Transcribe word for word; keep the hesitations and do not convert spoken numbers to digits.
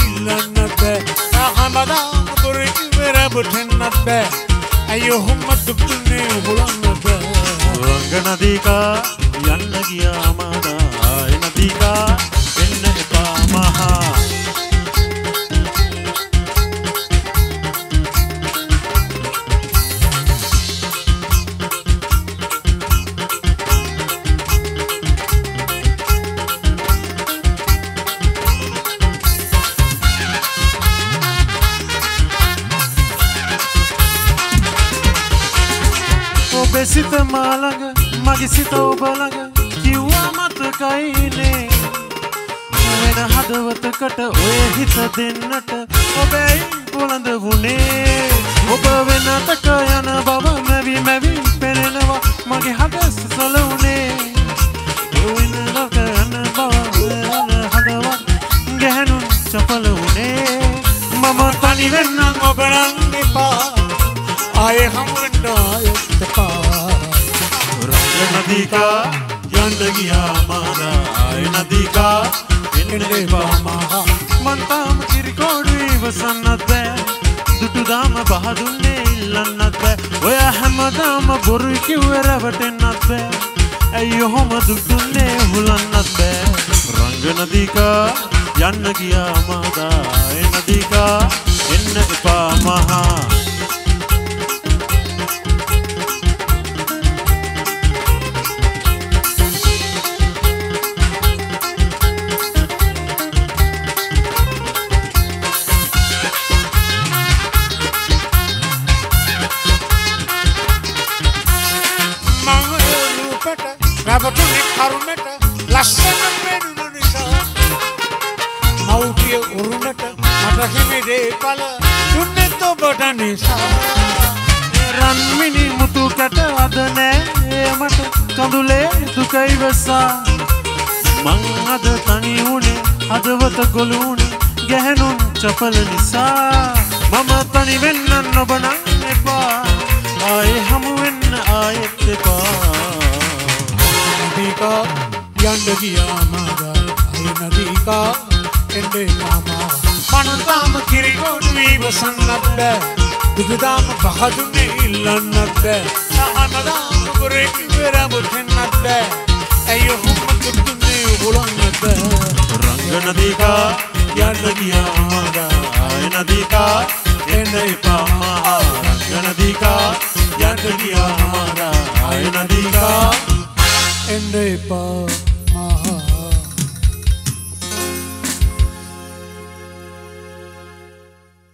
ඉල්ලන්නත් බෑ හැමදාම බොරු ඉවර බුටෙන්නත් බෑ අයියෝ හොම්ම දුක්නේ හොලන්නත් බෑ රංග නදිකා යන්න ගියා මාදා ආය නදිකා එන්න එපා මහා ඔබේ සිත මා ළඟ මගේ සිත ඔබ ළඟ කිව්වා මතකයිනේ වෙන හදවතකට ඔය හිත දෙන්නට ඔබේ පොළඳ වුණේ ඔබ වෙනතක යන බව මැවි මැවි පෙනෙනවා මගේ හද සසලුනේ වෙනතක යන බව යන හදවත් ගැහණුන් චපල වුණේ මම තනි වෙන්නම් ඔබ නම් එපා ආයේ හම්බෙන්න ආයෙත් එපා රංග නදිකා යන්න ගියා මාදා ආය නදිකා එන්න එපා මහා මන් තාම කිරිකෝඩු ඉවසන්නත් බෑ දුටු දාම බහදුන්නේ ඉල්ලන්නත් බෑ ඔය හැමදාම බොරු කිව්වේ රැවටෙන්නත් බෑ ඇයි ඔහොම දුක් දුන්නේ හුලන්නත් බෑ රංග නදිකා යන්න ගියා මාදා ආය නදිකා එන්න එපා මහා රැවටුනේ කරුණට ලස්සන පෙනුන නිසා මෞපිය උරුමට මට හිමි දේපල දුන්නේ ඔබට නිසා රන්මිනි මුතුකට අද නෑ මට කඳුලේ දුකයි වසා මං අද තනි වුණේ හදවත ගොළු වුණේ ගැහණුන් චපල නිසා මම තනි වෙන්න ඔබ නම් එපා ආයේ හමු වෙන්න ආයෙත් එපා නදිකා යන්න ගියා මාදා ආය නදිකා එන්න එපා මහා මන් තාම කිරිකෝඩු ඉවසන්නත් බෑ දුගදාම බහදුන්නේ ඉල්ලන්නත් බෑ හැමදාම බොරු ඉවර බුටෙන්නත් බෑ ඇයි ඔහොම දුක්නේ හොලන්නත් බෑ රංග නදිකා යන්න ගියා මාදා ආය නදිකා එන්න එපා මහා රංග නදිකා යන්න ගියා මාදා ආය නදිකා එන්න එපා